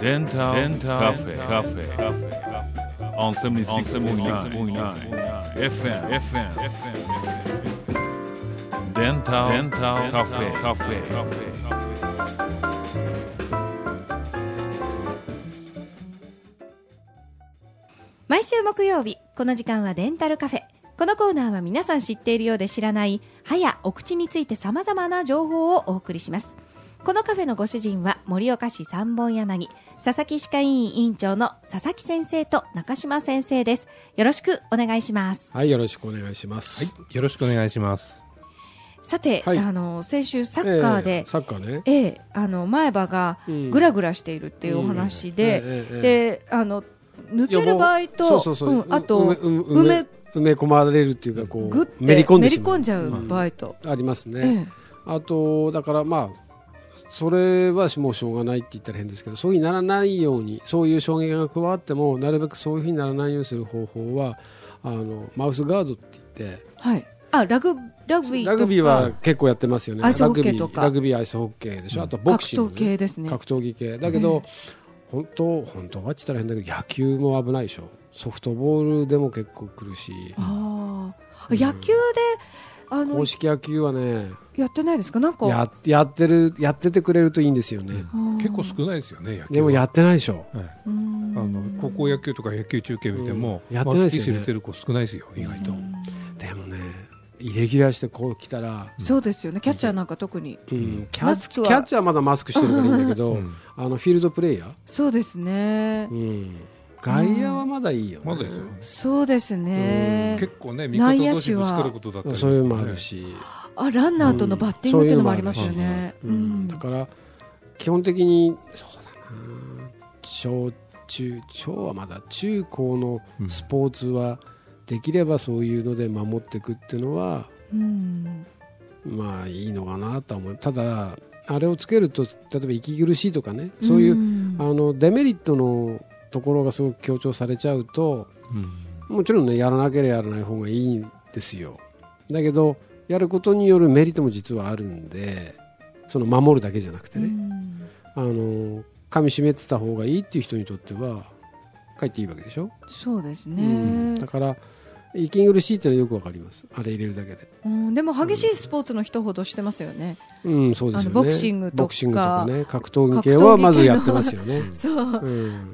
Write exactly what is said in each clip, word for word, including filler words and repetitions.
デンタルカフェカフェ on セブンティーシックスポイントナイン エフエム エフエム デンタルカフェカフェ毎週木曜日この時間はデンタルカフェ。このコーナーは皆さん知っているようで知らない歯やお口について様々な情報をお送りします。このカフェのご主人は盛岡市三本柳佐々木歯科医院院長の佐々木先生と中島先生です。よろしくお願いします。 はい、よろしくお願いします。 はい、よろしくお願いします。 さて、はい、あの先週サッカーで、 えー、サッカーね、 えー、あの前歯がグラグラしているっていうお話で、うんうんえーえー、であの抜ける場合と、そうそうそう、うん、あと埋め埋め込まれるっていうかこうグッてめり込んでめり込んじゃう場合と、 うん、ありますね、ええ、あとだからまあそれはもうしょうがないって言ったら変ですけど、そういうふうにならないように、そういう衝撃が加わってもなるべくそういうふうにならないようにする方法はあのマウスガードって言って、 はい、あラグラグビーとかラグビーは結構やってますよね。 アイスホッケーとかラグビー、ラグビーアイスホッケーでしょ、うん、あとボクシング、ね、 格闘系ですね。 格闘技系だけど、えー、本当本当はって言ったら変だけど野球も危ないでしょ。ソフトボールでも結構来るし、 あ、うん、野球であの公式野球はねやってないですか。なんかや, やってるやっててくれるといいんですよね、 うん、結構少ないですよね野球。 でもやってないでしょ、 はい、あの高校野球とか野球中継見ても、 うん、やってないですよね。 マウスピース入れてる子少ないですよ意外と。 でもねイレギュラーしてこう来たら、 うん、そうですよね。キャッチャーなんか特に、 うん、キャッキャッチャーはまだマスクしてるからいいんだけど、うん、あのフィールドプレイヤー、 そうですね、 うん、外野はまだいいよ、ね、 まだですよ。 そうですね、 うん、結構ね味方同士ぶつかることだったり、ね、 そういうのもあるし、 あランナーとのバッティングっていうのもありますよね、 うんうん、だから基本的にそうだな、小中小はまだ中高のスポーツはできればそういうので守っていくっていうのは、うん、まあいいのかなと思う。ただあれをつけると例えば息苦しいとかね、そういう、うん、あのデメリットのところがすごく強調されちゃうと、うん、もちろんねやらなければやらない方がいいんですよ。だけどやることによるメリットも実はあるんで、その守るだけじゃなくてね、うん、あの噛み締めてた方がいいっていう人にとってはかえっていいわけでしょ。 そうですね、うん、 だから息苦しいっていうのはよくわかります。あれ入れるだけで、 うん、でも激しいスポーツの人ほどしてますよね、 うん、そうですよね。 あのボクシングとかボクシングとかね、格闘技系はまずやってますよねそう、うん、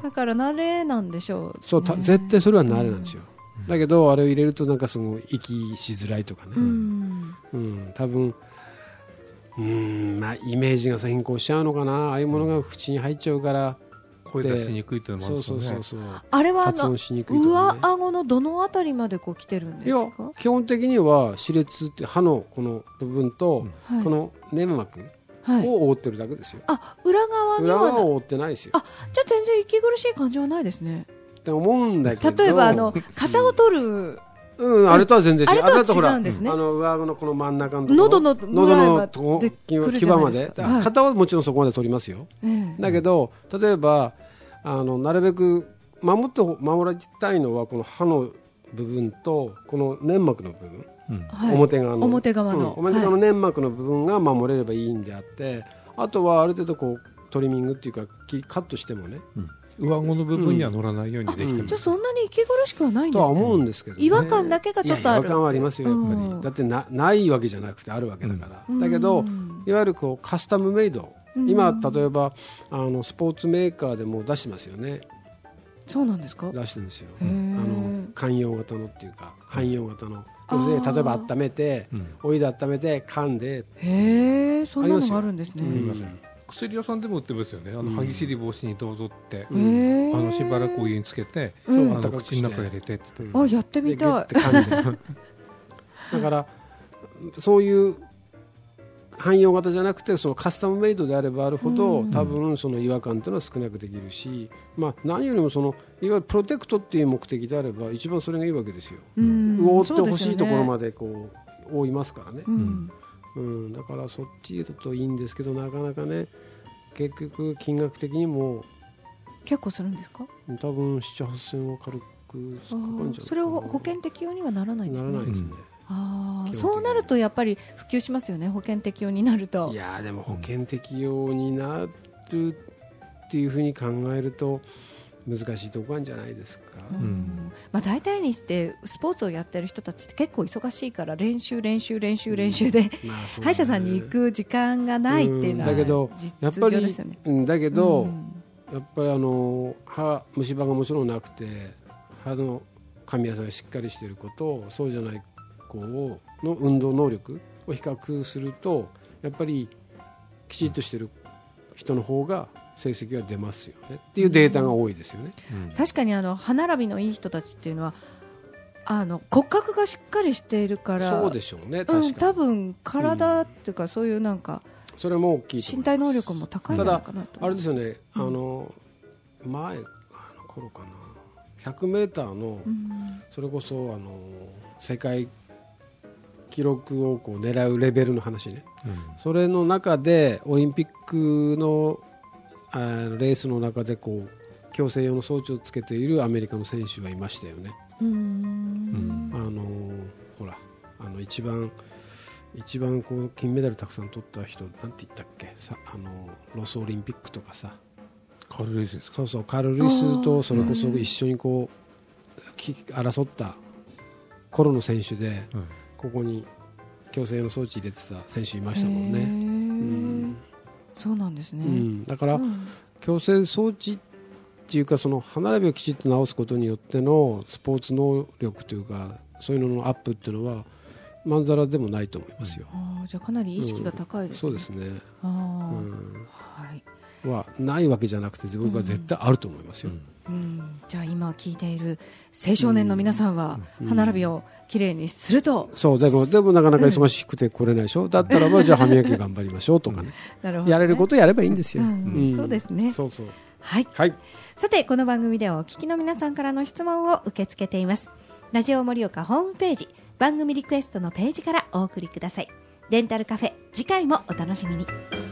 だから慣れなんでしょう、ね、 そうた絶対それは慣れなんですよ、うん、だけどあれを入れるとなんかすごい息しづらいとかね、うんうん、多分うーん、まあ、イメージが変更しちゃうのかな。ああいうものが口に入っちゃうから声出しにくいというのもあるんですよね。そうそうそうそう、 あれは発音しにくいとか、ね、 上顎のどのあたりまでこう来てるんですか。 いや基本的には歯列って歯のこの部分と、うん、この粘膜を覆ってるだけですよ、はい、 あ裏側には裏側を覆ってないですよ。 あじゃあ全然息苦しい感じはないですねって思うんだけど、 例えばあの型を取るうん、あれとは全然違う。 あれとは違うんですね。 あの上顎のこの真ん中のところ、 喉の喉のとこ牙まで、はい、型はもちろんそこまで取りますよ、えー、だけど例えばあのなるべく守って守られたいのはこの歯の部分とこの粘膜の部分、うん、表側の表側の、 うん、表側の粘膜の部分が守れればいいんであって、はい、あとはある程度こうトリミングっていうかカットしてもね、うん上顎の部分には乗らないようにできてます、うん、 じゃあそんなに息苦しくはないんですか。 とは思うんですけど、ね、 違和感だけがちょっとある。 いや違和感はありますよやっぱり、うん、だって な, ないわけじゃなくてあるわけだから、うん、だけどいわゆるこうカスタムメイド、うん、今例えばあのスポーツメーカーでも出してますよね。 そうなんですか。 出してるんですよ。あの寛容型のっていうか汎用型の、要するに例えば温めて、うん、お湯で温めて噛んで、 へーそんなのがあるんですね。 薬屋さんでも売ってますよね。あの歯ぎしり防止にどうぞって、うん、あのしばらくお湯につけて、うん、あの口の中入れてって、 うん、あやってみたい。 だからそういう汎用型じゃなくてそのカスタムメイドであればあるほど、うん、多分その違和感というのは少なくできるし、まあ、何よりもそのいわゆるプロテクトっていう目的であれば一番それがいいわけですよ。うん、覆ってほしいところまでこう覆いますからね。うんうん、だからそっちだといいんですけどなかなかね結局金額的にも結構するんですか。 多分なな、はっせんは軽くかかるんじゃないかな。 それを保険適用にはならないんですね。 ならないですね、 うん、あそうなるとやっぱり普及しますよね。保険適用になると。 いやでも保険適用になるっていうふうに考えると難しいところなんじゃないですか。 うんまあ、大体にしてスポーツをやってる人たちって結構忙しいから練習練習練習練習で、うんまあそうね、歯医者さんに行く時間がないっていうのは、うん、だけどやっぱり、 うん、だけど、うん、やっぱりあの歯虫歯がもちろんなくて歯の噛み合わせがしっかりしている子とそうじゃない子の運動能力を比較するとやっぱりきちっとしている人の方が成績が出ますよねっていうデータが多いですよね、 うん、確かにあの歯並びのいい人たちっていうのはあの骨格がしっかりしているからそうでしょうね確かに、うん、 多分体っていうか、うん、そういうなんかそれも大きいと思います。 身体能力も高いんじゃないかなと。 ただあれですよね、うん、あの前あの頃かなひゃくメーターの、うん、それこそあの世界記録をこう狙うレベルの話ね、うん、それの中でオリンピックのあのレースの中でこう矯正用の装置をつけているアメリカの選手はいましたよね。うーんあのほらあの一番一番こう金メダルたくさん取った人なんて言ったっけさあのロスオリンピックとかさカール・ルイスですか。 そうそうカール・ルイスとそれこそ一緒にこう争った頃の選手で、うん、ここに矯正用の装置入れてた選手いましたもんね。うんそうなんですね、 うん、だから、うん、矯正装置っていうかその歯並びをきちっと直すことによってのスポーツ能力というかそういうののアップっていうのはまんざらでもないと思いますよ。 あじゃあかなり意識が高いですね、 うん、そうですねあ、 うんはいはないわけじゃなくて僕は絶対あると思いますよ、 うんうん、じゃあ今聞いている青少年の皆さんは歯並びをきれいにすると、 うん、そうでもでもなかなか忙しくて来れないでしょ、うん、だったらばじゃあ歯磨き頑張りましょうとかね、なるほどね、やれることやればいいんですよ、 うんうん、そうですねそうそう、 はい、はい、さてこの番組ではお聞きの皆さんからの質問を受け付けています。ラジオ盛岡ホームページ番組リクエストのページからお送りください。デンタルカフェ次回もお楽しみに。